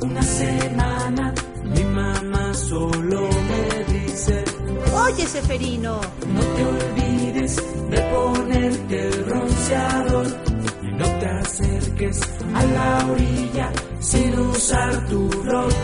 una semana mi mamá solo me dice: Oye, Seferino, no te olvides de ponerte el bronceador y no te acerques a la orilla sin usar tu bloqueador.